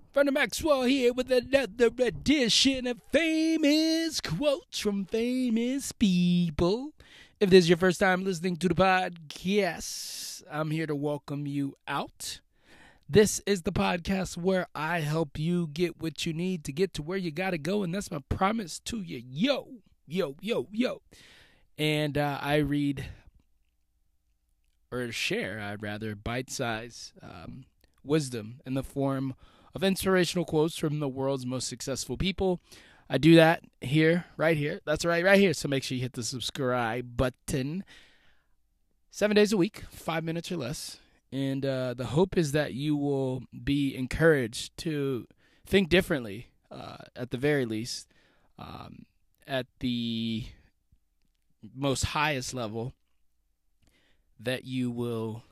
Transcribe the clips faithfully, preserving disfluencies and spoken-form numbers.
Brother Maxwell here with another edition of famous quotes from famous people. If this is your first time listening to the podcast, I'm here to welcome you out. This is the podcast where I help you get what you need to get to where you got to go, and that's my promise to you. Yo, yo, yo, yo. And uh, I read, or share, I'd rather, bite-size um, wisdom in the form of inspirational quotes from the world's most successful people. I do that here, right here. That's right, right here. So make sure you hit the subscribe button. Seven days a week, five minutes or less. And uh, the hope is that you will be encouraged to think differently, uh, at the very least, um, at the most highest level, that you will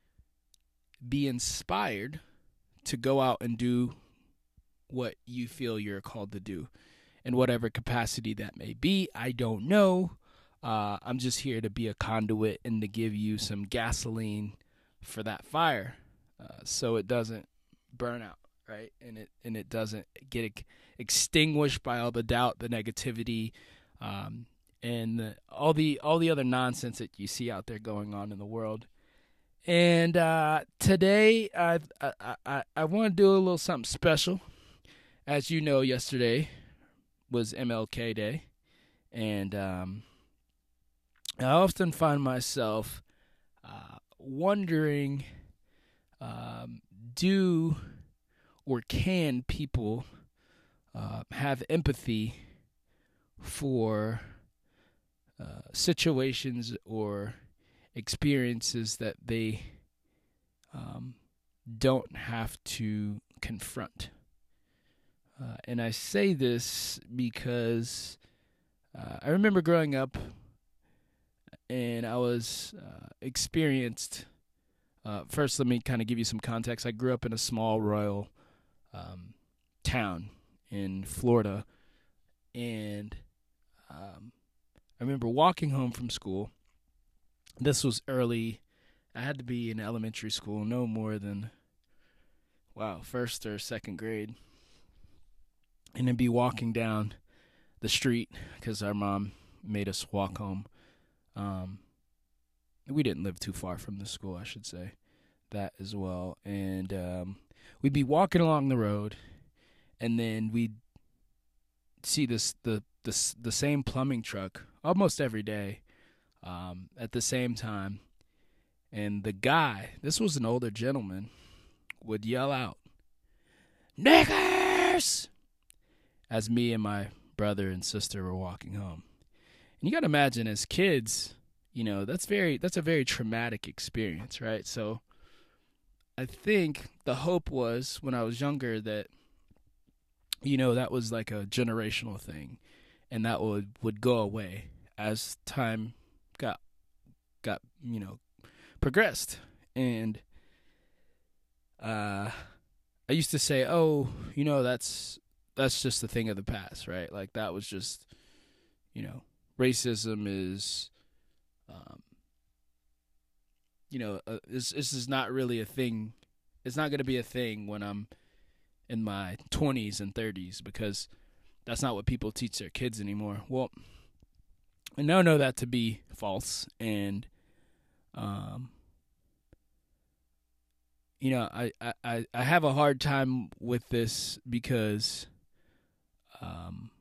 be inspired to go out and do what you feel you're called to do in whatever capacity that may be. I don't know. Uh, I'm just here to be a conduit and to give you some gasoline for that fire, uh, so it doesn't burn out, right? And it and it doesn't get ex- extinguished by all the doubt, the negativity, um, and the, all the all the other nonsense that you see out there going on in the world. And uh, today, I I, I, I want to do a little something special. As you know, yesterday was M L K Day, and um, I often find myself uh, wondering, um, do or can people uh, have empathy for uh, situations or experiences that they um, don't have to confront. Uh, and I say this because uh, I remember growing up and I was uh, experienced. Uh, first, let me kind of give you some context. I grew up in a small rural um, town in Florida, and um, I remember walking home from school. This was early. I had to be in elementary school, no more than, wow, first or second grade. And then be walking down the street because our mom made us walk home. Um, we didn't live too far from the school, I should say, that as well. And um, we'd be walking along the road, and then we'd see this the the the same plumbing truck almost every day. Um, at the same time, and the guy, this was an older gentleman, would yell out, "Niggers!" as me and my brother and sister were walking home. And you got to imagine, as kids, you know, that's very that's a very traumatic experience, right? So I think the hope was, when I was younger, that, you know, that was like a generational thing, and that would, would go away as time got got you know progressed. And uh I used to say, oh, you know, that's that's just a thing of the past, right? Like, that was just, you know, racism is um you know uh, this this is not really a thing. It's not going to be a thing when I'm in my twenties and thirties, because that's not what people teach their kids anymore. Well, I now know that to be false, and um, you know, I, I, I have a hard time with this because um,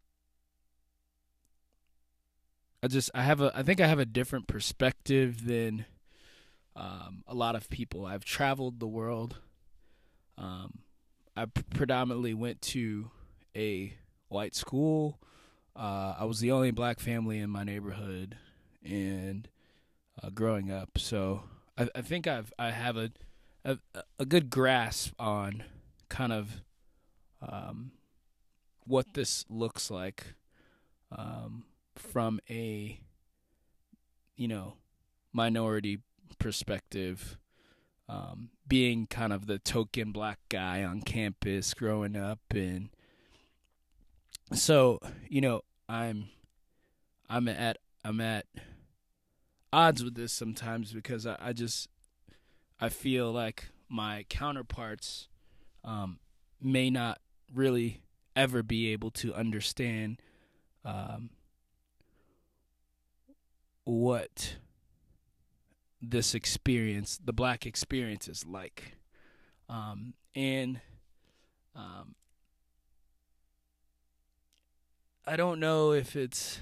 I just I have a I think I have a different perspective than um, a lot of people. I've traveled the world. Um, I predominantly went to a white school. Uh, I was the only black family in my neighborhood, and uh, growing up, so I, I think I've I have a, a a good grasp on kind of um, what this looks like um, from a you know minority perspective. Um, being kind of the token black guy on campus growing up, and so you know I'm I'm at I'm at odds with this sometimes, because I, I just I feel like my counterparts um, may not really ever be able to understand um, what this experience, the black experience, is like. Um, and um, I don't know if it's.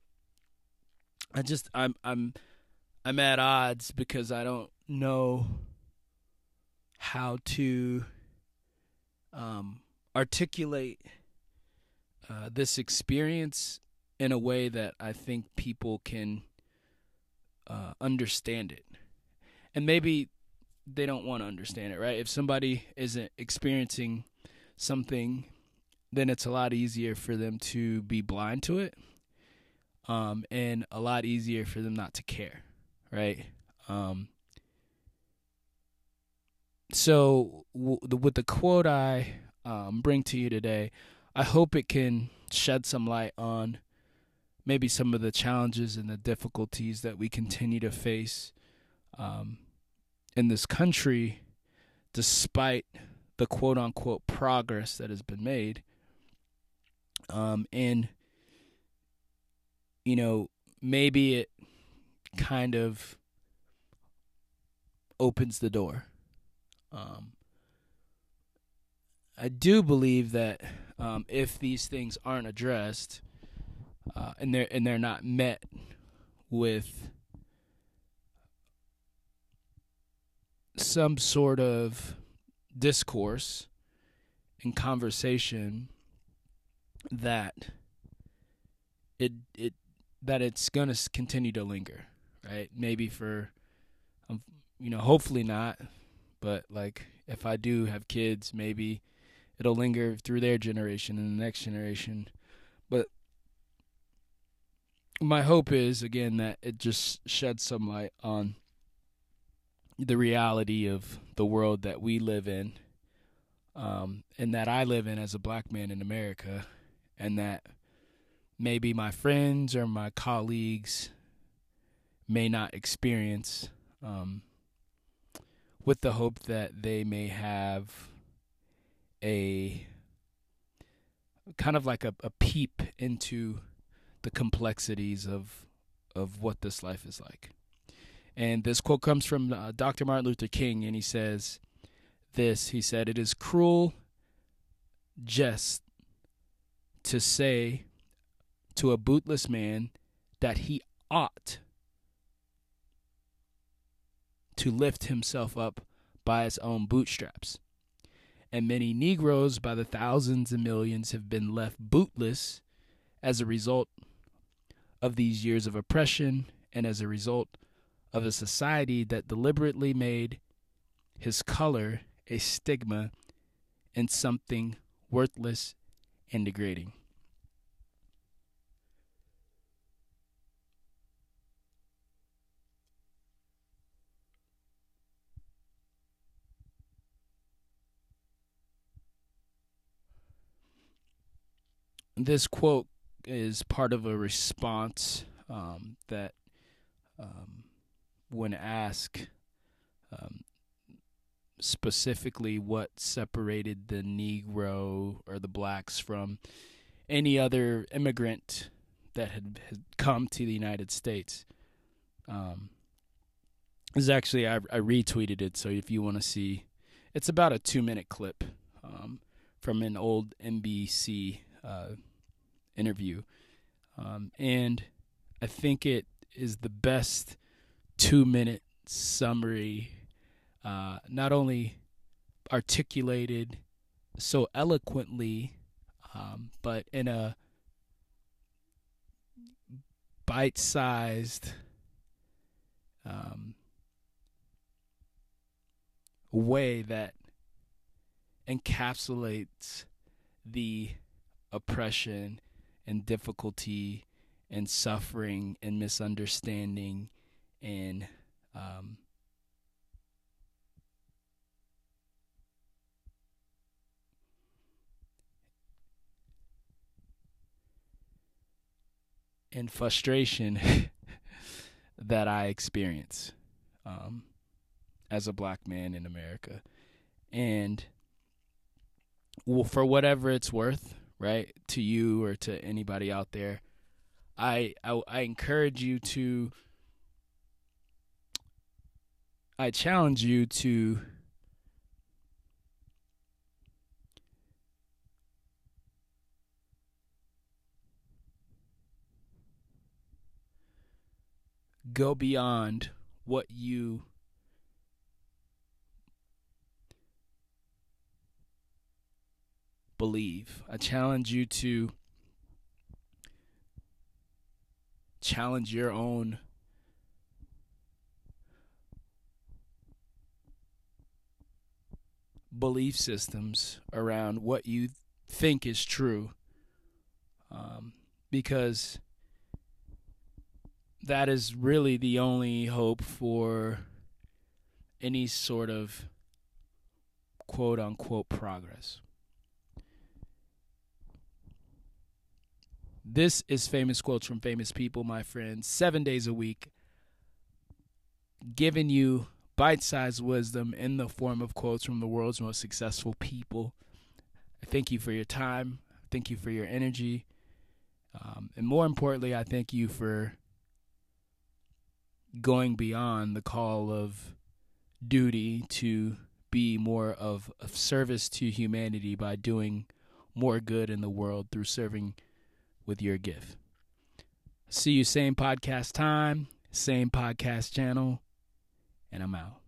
I just I'm I'm I'm at odds because I don't know how to um, articulate uh, this experience in a way that I think people can uh, understand it. And maybe they don't want to understand it, right? If somebody isn't experiencing something, then it's a lot easier for them to be blind to it, um, and a lot easier for them not to care, right? Um, so w- the, with the quote I um, bring to you today, I hope it can shed some light on maybe some of the challenges and the difficulties that we continue to face um, in this country, despite the quote-unquote progress that has been made. Um, and, you know, maybe it kind of opens the door. Um, I do believe that um, if these things aren't addressed uh, and they're and they're not met with some sort of discourse and conversation, that it it that it's gonna continue to linger, right? Maybe for, um, you know, hopefully not, but like if I do have kids, maybe it'll linger through their generation and the next generation. But my hope is, again, that it just sheds some light on the reality of the world that we live in, um, and that I live in as a black man in America, and that maybe my friends or my colleagues may not experience, um, with the hope that they may have a kind of like a, a peep into the complexities of of what this life is like. And this quote comes from uh, Doctor Martin Luther King, and he says this. He said, "It is cruel jest to say to a bootless man that he ought to lift himself up by his own bootstraps. And many Negroes by the thousands and millions have been left bootless as a result of these years of oppression and as a result of a society that deliberately made his color a stigma and something worthless and degrading." This quote is part of a response um, that, um, when asked um, specifically what separated the Negro or the blacks from any other immigrant that had, had come to the United States. Um, this is actually, I, I retweeted it, so if you want to see, it's about a two-minute clip um, from an old N B C uh, interview. Um, and I think it is the best two-minute summary, uh, not only articulated so eloquently, um, but in a bite-sized um, way that encapsulates the oppression and difficulty and suffering and misunderstanding and um, and frustration that I experience um, as a black man in America. And well, for whatever it's worth, right, to you or to anybody out there, I, I, I encourage you to, I challenge you to go beyond what you believe. I challenge you to challenge your own belief systems around what you think is true, um, because that is really the only hope for any sort of quote unquote progress. This is Famous Quotes from Famous People, my friends, seven days a week, giving you bite-sized wisdom in the form of quotes from the world's most successful people. I thank you for your time. I thank you for your energy. Um, and more importantly, I thank you for going beyond the call of duty to be more of, of service to humanity by doing more good in the world through serving with your gift. See you same podcast time, same podcast channel, and I'm out.